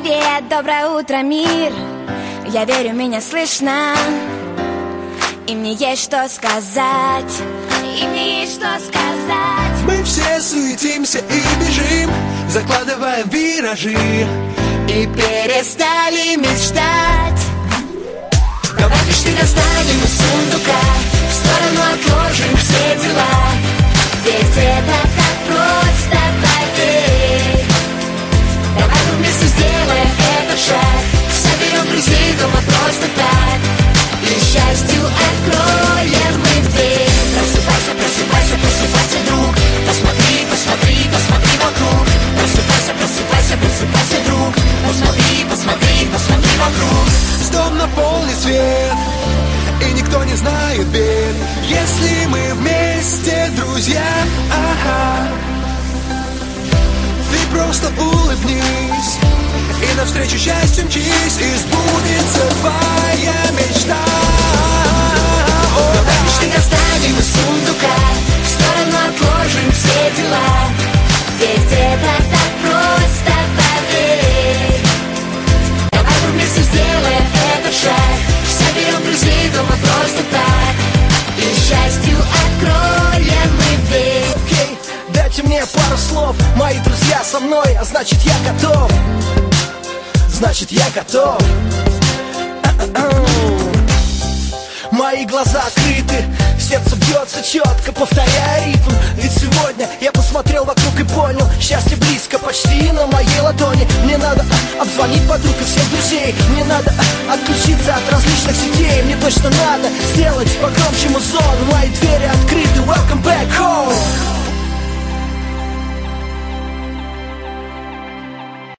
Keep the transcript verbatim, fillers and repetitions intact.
Привет, доброе утро, мир. Я верю, меня слышно. И мне есть что сказать. И мне есть что сказать. Мы все суетимся и бежим, закладываем виражи и перестали мечтать. Давай мечты достанем из сундука, в сторону отложим все дела. Ведь это так просто, поверь. Давай вместе сделаем этот шаг, соберем друзей дома просто так, и счастью откроем мы дверь. Просыпайся, просыпайся, просыпайся, друг. Посмотри, посмотри, посмотри вокруг. Просыпайся, просыпайся, просыпайся, друг. Посмотри, посмотри, посмотри вокруг. С дом наполнит свет, и никто не знает бед, если мы вместе, друзья. Ага. Ты просто улыбнись и навстречу счастью мчись, и сбудется твоя мечта. Давай мечты достанем из сундука, в сторону отложим все дела. Ведь это так просто, поверь. Давай вместе сделаем этот шаг, соберем друзей дома просто так, и счастью откроем мы дверь. Окей, дайте мне пару слов. Мои друзья со мной, а значит я готов. Значит я готов. Мои глаза открыты, сердце бьется четко, повторяя ритм. Ведь сегодня я посмотрел вокруг и понял, счастье близко, почти на моей ладони. Мне надо а, обзвонить подруг и всех друзей. Мне надо а, отключиться от различных сетей. Мне точно надо сделать погромче музон. Мои двери открыты, welcome back home.